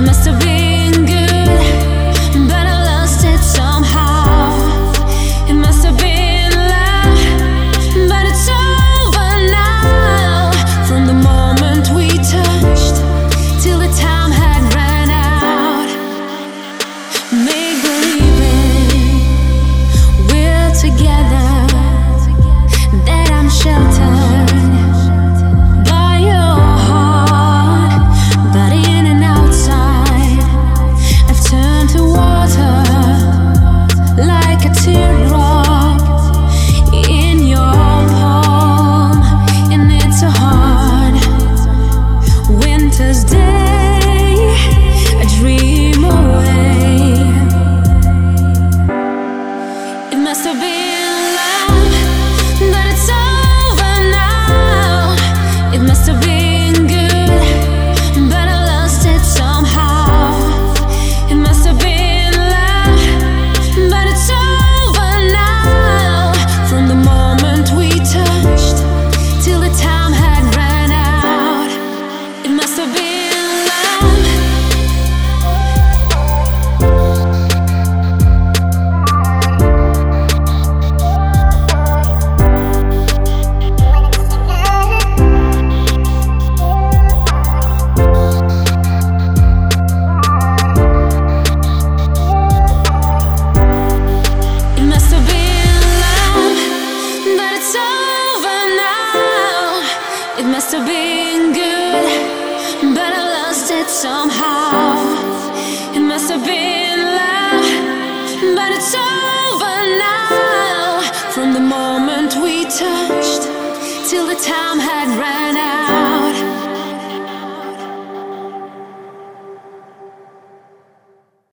must have been good, but I lost it somehow. It must have been love, but it's over now. From the moment we touched till the time had run out. Make believing we're together, that I'm sheltered by your heart, but in and outside I've turned to water, like a teardrop in your palm. And it's a hard winter's day, I dream away. It must have been love, but it's over now. It must have been good, but I lost it somehow. It must have been love, but it's over now. From the moment we touched till the time had run out. It must have been love. It must have been love, but it's over now. It must have been good, but I lost it somehow. It must have been love, but it's over now. From the moment we touched till the time had run out.